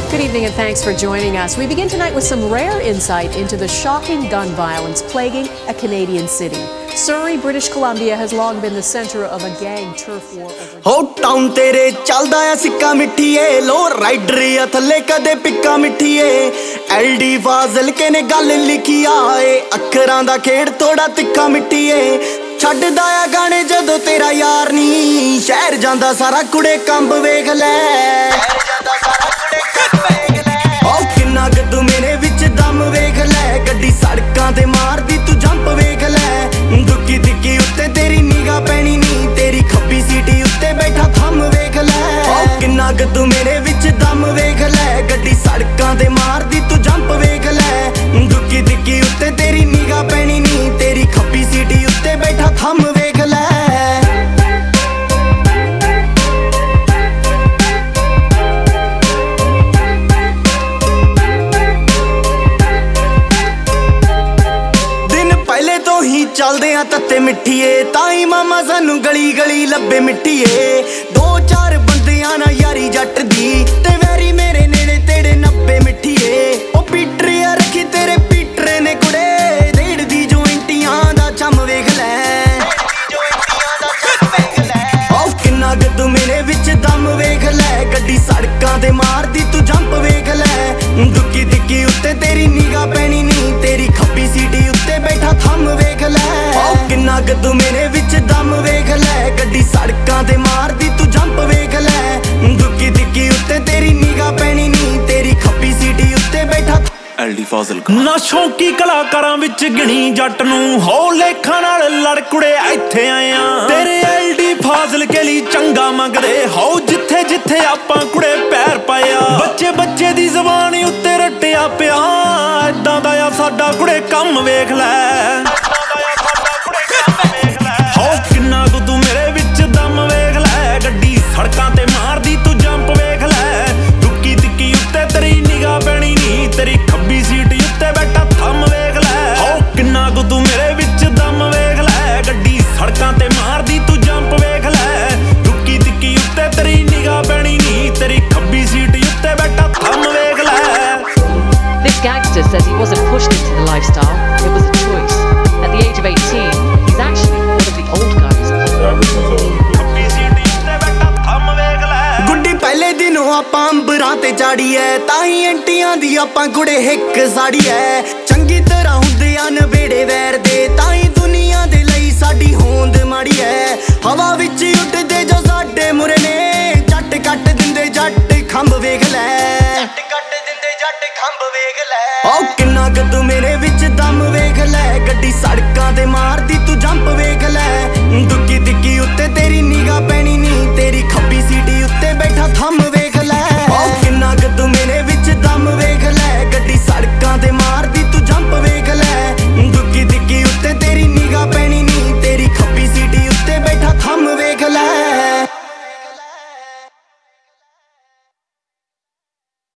Good evening and thanks for joining us. We begin tonight with some rare insight into the shocking gun violence plaguing a Canadian city. Surrey, British Columbia has long been the center of a gang turf war over... हो town तेरे चलदा है सिक्का मिठिए low rider या थल्ले कदे पिक्का मिठिए LD Fazal के ने गल लिखी आए अखरां दा खेड़ थोड़ा तिक्का मिठिए छड्डदा आ गाने जदों तेरा यार नी शहर जांदा सारा कुड़े कंब वेख ले किन्ना गद्दू मेरे विच दम वेख ले गड्डी सड़कां ते मारदी तू जंप वेख ले दुक्की दिक्की उत्ते तेरी निगाह पैनी नी तेरी खब्बी सीटी उत्ते बैठा थम वेख ले किन्ना गद्दू मेरे विच दम वेख ले गड्डी सड़कां ते मारदी तू जंप वेख ले दुक्की दिक्की उत्ते तेरी निगाह पैनी नी तेरी खब्बी सीटी उत्ते बैठा थम वेख ले चलदे आ तत्ते मिठिए ताई मामा सानू गली गली लब्बे मिठिए दो चार बंदियां ना यारी जट दी ते वैरी मेरे नेड़े तेड़े 90 मिठिए ओ पीटरिया रखी तेरे पीटरे ने कुड़े रेड़ दी जोइंटियां दा चम वेख ले ओ किन्ना गद्दू मेरे विच दम वेख ले गड्डी सड़कां ते मारदी तू जंप वेख ले दुक्की दिक्की उत्ते तेरी निगाह पैनी नी तेरी खब्बी सीटी उत्ते बैठा थम वेख ले किन्ना गद्दू मेरे विच दम वेख ले गड्डी सड़कां ते मारदी तू जंप वेख ले दुक्की दिक्की उत्ते तेरी निगाह पैनी नी तेरी खब्बी सीटी उत्ते बैठा एलडी फाजल ना शौकी कलाकारां विच गिणी जट नूं हो लेखां नाल लड़कुड़े इत्थे आए आ तेरे एलडी फाजल के लिए चंगा मंगदे हो जिथे जिथे आपां कुड़े पैर पाया बच्चे बच्चे दी ज़बान उत्ते रट्टिया पिया इदां दा आ साडा कुड़े कम वेख ले सड़कां ते मारदी तू जंप वेख ले दुक्की दिक्की उत्ते तेरी निगाह पैनी नी तेरी खब्बी सीट उत्ते बैठा थम वेख ले हो किन्ना गुद्दू मेरे विच दम वेख ले गड्डी सड़कां ते मारदी तू जंप वेख ले दुक्की दिक्की उत्ते तेरी निगाह पैनी नी तेरी खब्बी सीट उत्ते बैठा थम वेख ले This gangster says he wasn't pushed into the lifestyle, it was a choice. At the age of 18, he's actually one of the old guys. पहले दिनों आपां अंबरां ते चाड़ी है ताही एंटियां दी आपां कुड़े हिक साड़ी है चंगी तरह हुंदे आ नवेड़े वैर दे ताही दुनिया दे लई साडी होंद माड़ी है हवा विच उड़दे जो साडे मुरे ने जट कट दिंदे जट खंभ वेख ले जट कट दिंदे जट खंभ वेख ले ओ किन्ना गद्दू मेरे विच दम वेख ले गड्डी सड़कां ते मारदी तू जंप वेख ले दुक्की दिक्की उत्ते तेरी निगाह पैनी नी तेरी खब्बी सीटी उत्ते बैठा थम